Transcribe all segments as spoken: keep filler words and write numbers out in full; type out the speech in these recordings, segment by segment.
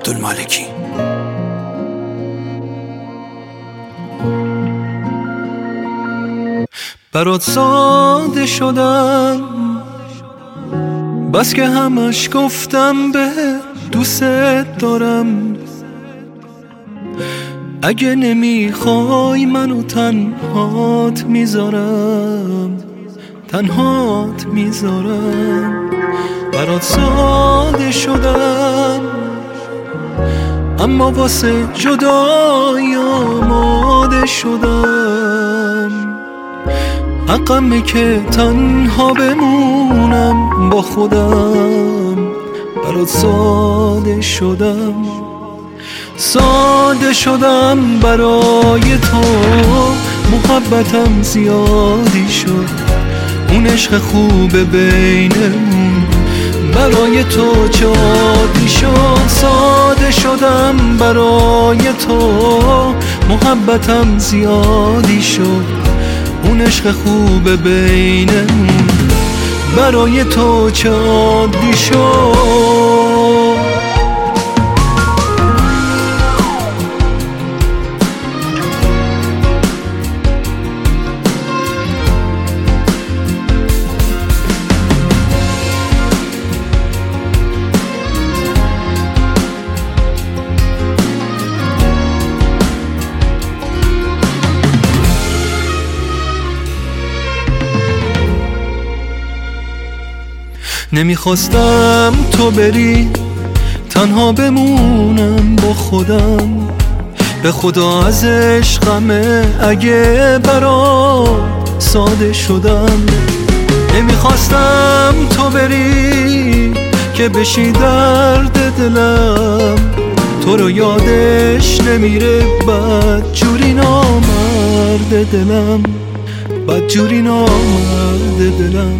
عبدالمالکی. برات ساده شدم بس که همش گفتم به دوست دارم. اگه نمیخوای منو تنهات میذارم، تنهات میذارم. برات ساده شدم اما واسه جدایی آماده شدم. حقمه که تنها بمونم با خودم. برات ساده شدم، ساده شدم برای تو. محبتم زیادی شد، اون عشق خوبه بینمون برای تو جادی شد. ساده شدم برای تو، محبتم زیادی شد، اون عشق خوبه بینمون برای تو جادی شد. نمیخواستم تو بری، تنها بمونم با خودم. به خدا از عشقمه اگه برات ساده شدم. نمیخواستم تو بری که بشی درد دلم. تو رو یادش نمیره بد جوری نامرد دلم، بد جوری نامرد دلم.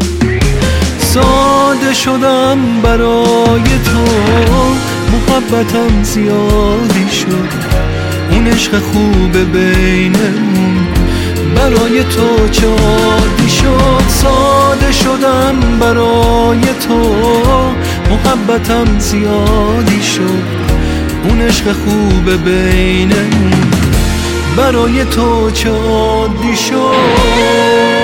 ساده شدم برای تو، محبتم زیادی شد، اون عشق خوبه بینمون برای تو جادی شد. ساده شدم برای تو، محبتم زیادی شد، اون عشق خوبه بینمون برای تو جادی شد.